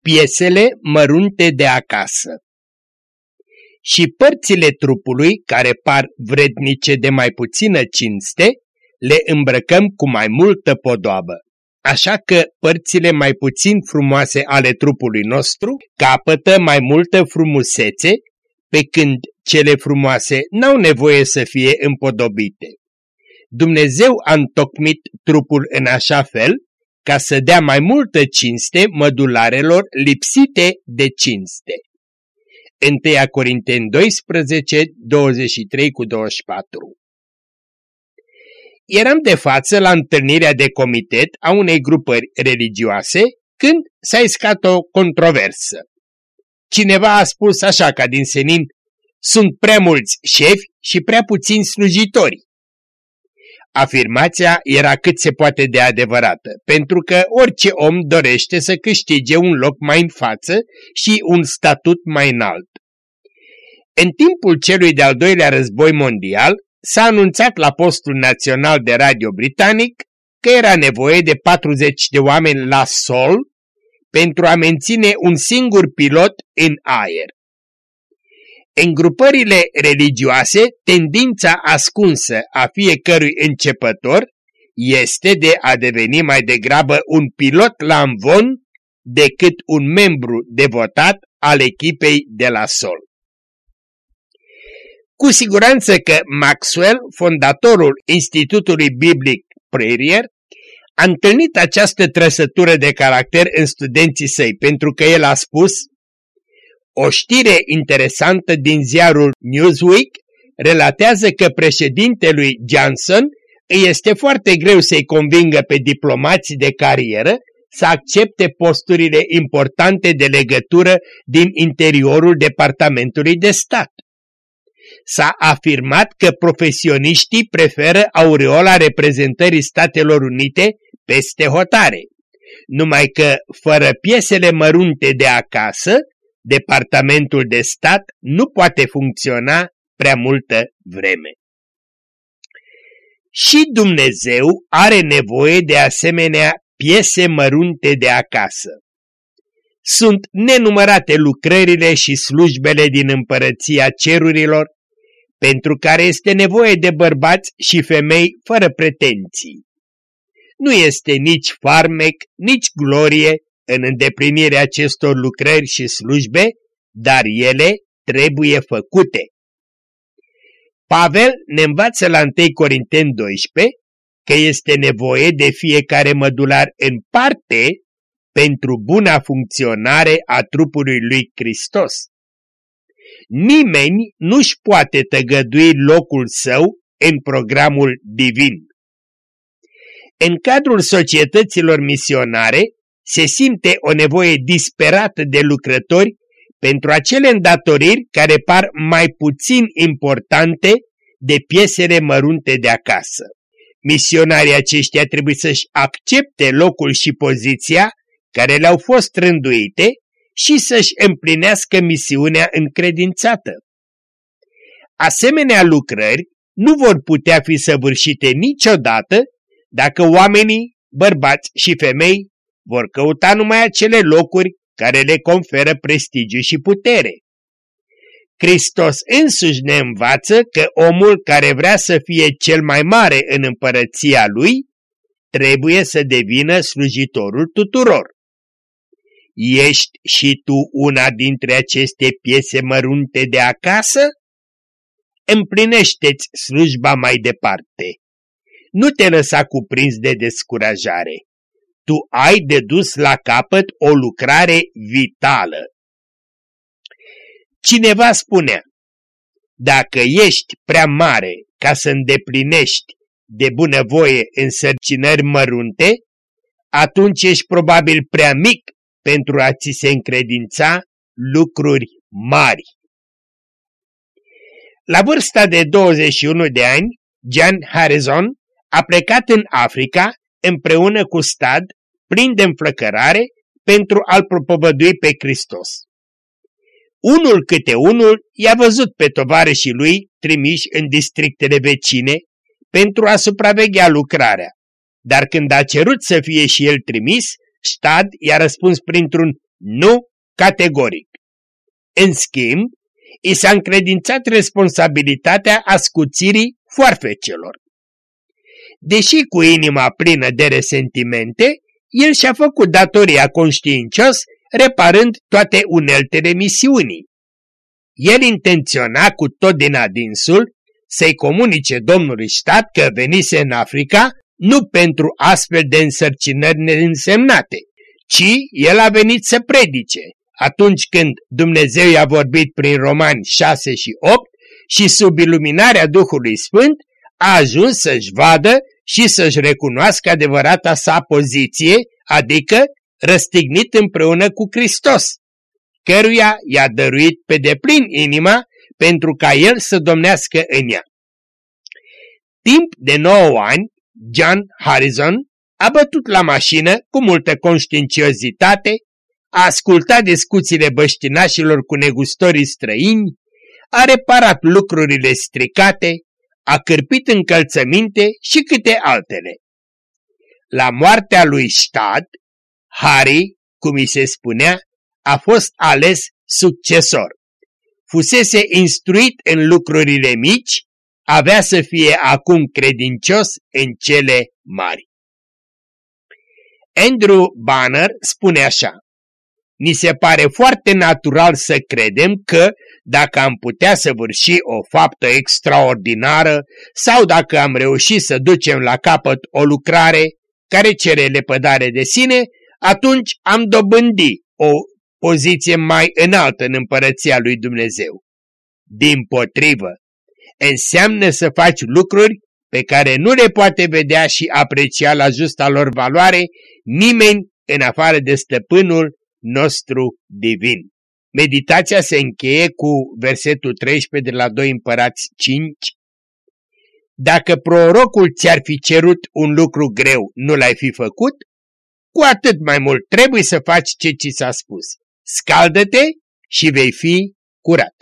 Piesele mărunte de acasă. Și părțile trupului, care par vrednice de mai puțină cinste, le îmbrăcăm cu mai multă podoabă. Așa că părțile mai puțin frumoase ale trupului nostru capătă mai multă frumusețe, pe când cele frumoase n-au nevoie să fie împodobite. Dumnezeu a întocmit trupul în așa fel ca să dea mai multă cinste mădularelor lipsite de cinste. 1 Corinteni 12, 23-24. Eram de față la întâlnirea de comitet a unei grupări religioase când s-a iscat o controversă. Cineva a spus așa ca din senin: sunt prea mulți șefi și prea puțini slujitori. Afirmația era cât se poate de adevărată, pentru că orice om dorește să câștige un loc mai în față și un statut mai înalt. În timpul celui de-al doilea război mondial s-a anunțat la postul național de radio britanic că era nevoie de 40 de oameni la sol pentru a menține un singur pilot în aer. În grupările religioase, tendința ascunsă a fiecărui începător este de a deveni mai degrabă un pilot la amvon decât un membru devotat al echipei de la sol. Cu siguranță că Maxwell, fondatorul Institutului Biblic Prayer, a întâlnit această trăsătură de caracter în studenții săi, pentru că el a spus: o știre interesantă din ziarul Newsweek relatează că președintelui Johnson îi este foarte greu să-i convingă pe diplomații de carieră să accepte posturile importante de legătură din interiorul Departamentului de Stat. S-a afirmat că profesioniștii preferă aureola reprezentării Statelor Unite peste hotare, numai că fără piesele mărunte de acasă, Departamentul de Stat nu poate funcționa prea multă vreme. Și Dumnezeu are nevoie de asemenea piese mărunte de acasă. Sunt nenumărate lucrările și slujbele din împărăția cerurilor, pentru care este nevoie de bărbați și femei fără pretenții. Nu este nici farmec, nici glorie în îndeplinirea acestor lucrări și slujbe, dar ele trebuie făcute. Pavel ne învață la 1 Corinteni 12 că este nevoie de fiecare mădular în parte pentru buna funcționare a trupului lui Hristos. Nimeni nu-și poate tăgădui locul său în programul divin. În cadrul societăților misionare se simte o nevoie disperată de lucrători pentru acele îndatoriri care par mai puțin importante de piesele mărunte de acasă. Misionarii aceștia trebuie să-și accepte locul și poziția care le-au fost rânduite și să-și împlinească misiunea încredințată. Asemenea lucrări nu vor putea fi săvârșite niciodată dacă oamenii, bărbați și femei, vor căuta numai acele locuri care le conferă prestigiu și putere. Hristos însuși ne învață că omul care vrea să fie cel mai mare în împărăția lui trebuie să devină slujitorul tuturor. Ești și tu una dintre aceste piese mărunte de acasă? Împlinește-ți slujba mai departe. Nu te lăsa cuprins de descurajare. Tu ai de dus la capăt o lucrare vitală. Cineva spunea: dacă ești prea mare ca să îndeplinești de bunăvoie însărcinări mărunte, atunci ești probabil prea mic pentru a ți se încredința lucruri mari. La vârsta de 21 de ani, John Harrison a plecat în Africa împreună cu Stad, plin de înflăcărare, pentru a-L propovădui pe Hristos. Unul câte unul i-a văzut pe tovarășii lui trimiși în districtele vecine pentru a supraveghea lucrarea, dar când a cerut să fie și el trimis, Stad i-a răspuns printr-un Nu categoric. În schimb, i s-a încredințat responsabilitatea ascuțirii foarfecelor. Deși cu inima plină de resentimente, el și-a făcut datoria conștiincios, reparând toate uneltele misiunii. El intenționa cu tot din adinsul să-i comunice domnului stat că venise în Africa nu pentru astfel de însărcinări neînsemnate, ci el a venit să predice, atunci când Dumnezeu i-a vorbit prin Romani 6 și 8 și sub iluminarea Duhului Sfânt a ajuns să-și vadă și să-și recunoască adevărata sa poziție, adică răstignit împreună cu Hristos, căruia i-a dăruit pe deplin inima pentru ca el să domnească în ea. Timp de 9 ani, John Harrison a bătut la mașină cu multă conștiinciozitate, a ascultat discuțiile băștinașilor cu negustorii străini, a reparat lucrurile stricate, a cârpit încălțăminte și câte altele. La moartea lui Stad, Harry, cum îi se spunea, a fost ales succesor. Fusese instruit în lucrurile mici, avea să fie acum credincios în cele mari. Andrew Banner spune așa: ni se pare foarte natural să credem că, dacă am putea săvârși o faptă extraordinară sau dacă am reușit să ducem la capăt o lucrare care cere lepădare de sine, atunci am dobândit o poziție mai înaltă în împărăția lui Dumnezeu. Dimpotrivă, înseamnă să faci lucruri pe care nu le poate vedea și aprecia la justa lor valoare nimeni în afară de stăpânul nostru divin. Meditația se încheie cu versetul 13 de la 2 Împărați 5. Dacă prorocul ți-ar fi cerut un lucru greu, nu l-ai fi făcut? Cu atât mai mult trebuie să faci ce ți s-a spus. Scaldă-te și vei fi curat.